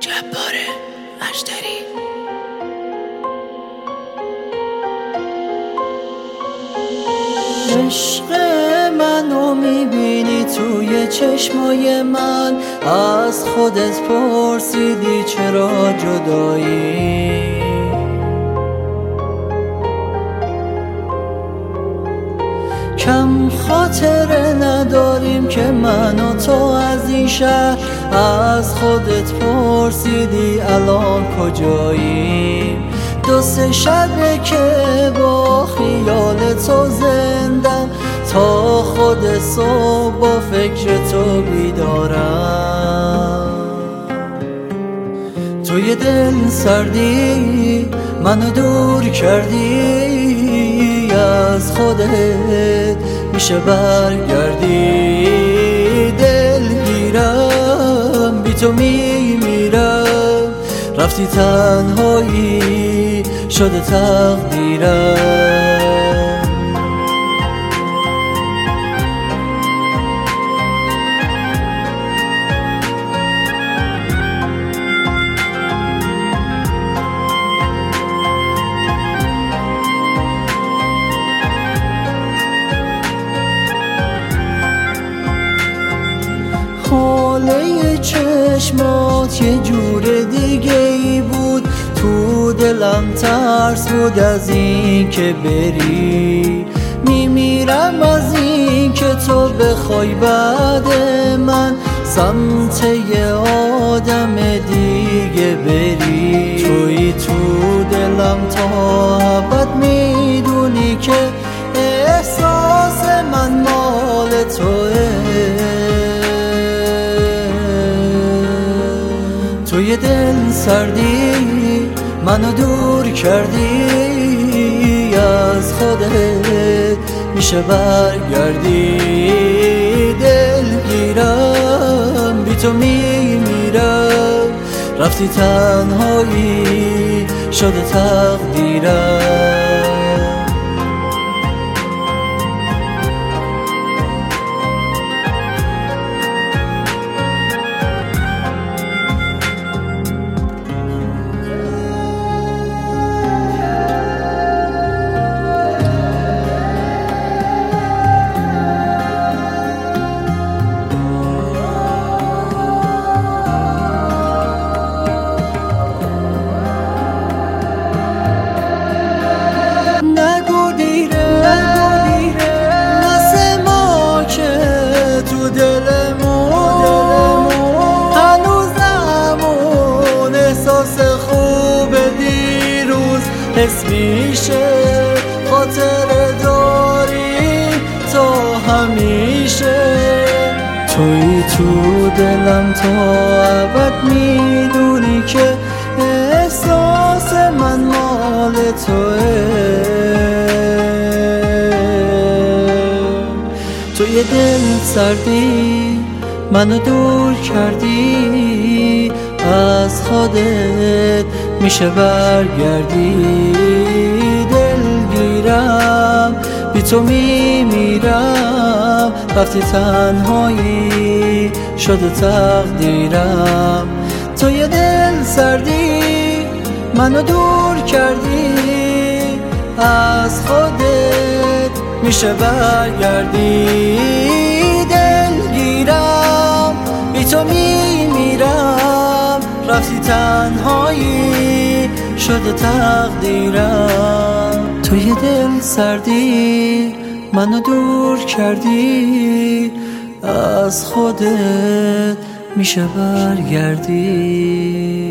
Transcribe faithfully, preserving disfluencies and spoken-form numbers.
جبار اژدری. عشق منو میبینی توی چشمای من، از خودت پرسیدی چرا جدایی. کم خاطره نداریم که من و تو از این شهر، از خودت پرسیدی الان کجایی. دو سه شبه که با خیال تو زندم، تا خود صبح با فکر تو بیدارم. توی دل سردی منو دور کردی، از خودت میشه برگردی. دلگیرم بی تو میمیرم، رفتی تنهایی شده تقدیرم. حاله چشمات یه جور دیگه ای بود، تو دلم ترس بود از این که بری. میمیرم از این که تو بخوای بعد من سمت یه آدم دیگه بری. توی تو دلم تا ابد، میدونی که احساس من مال توه. توی دل سردی منو دور کردی، از خودت میشه برگردی. دلگیرم بی تو میمیرم، رفتی تنهایی شده تقدیرم. حس میشه خاطر داری تا همیشه. توی تو دلم تا ابد، میدونی که احساس من مال توه. توی دل سردی منو دور کردی، از خودت میشه برگردی. دلگیرم بی تو میمیرم، رفتی تنهایی شده تقدیرم. توی دل سردی منو دور کردی، از خودت میشه برگردی. دلگیرم بی تو میمیرم، رفتی تنهایی شده تقدیرم. توی دل سردی منو دور کردی، از خودت میشه برگردی.